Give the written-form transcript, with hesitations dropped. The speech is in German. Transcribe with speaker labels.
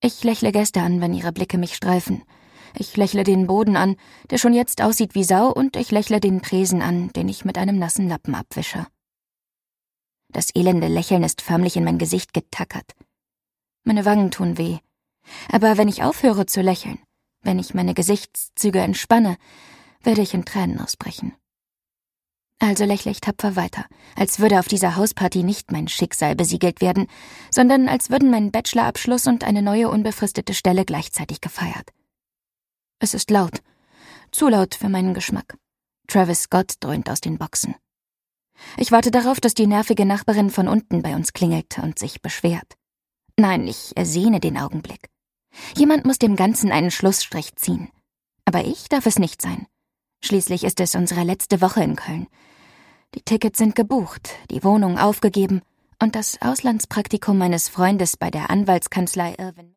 Speaker 1: Ich lächle Gäste an, wenn ihre Blicke mich streifen. Ich lächle den Boden an, der schon jetzt aussieht wie Sau, und ich lächle den Tresen an, den ich mit einem nassen Lappen abwische. Das elende Lächeln ist förmlich in mein Gesicht getackert. Meine Wangen tun weh. Aber wenn ich aufhöre zu lächeln, wenn ich meine Gesichtszüge entspanne, werde ich in Tränen ausbrechen. Also lächle ich tapfer weiter, als würde auf dieser Hausparty nicht mein Schicksal besiegelt werden, sondern als würden mein Bachelorabschluss und eine neue unbefristete Stelle gleichzeitig gefeiert. Es ist laut. Zu laut für meinen Geschmack. Travis Scott dröhnt aus den Boxen. Ich warte darauf, dass die nervige Nachbarin von unten bei uns klingelt und sich beschwert. Nein, ich ersehne den Augenblick. Jemand muss dem Ganzen einen Schlussstrich ziehen. Aber ich darf es nicht sein. Schließlich ist es unsere letzte Woche in Köln. Die Tickets sind gebucht, die Wohnung aufgegeben und das Auslandspraktikum meines Freundes bei der Anwaltskanzlei Irwin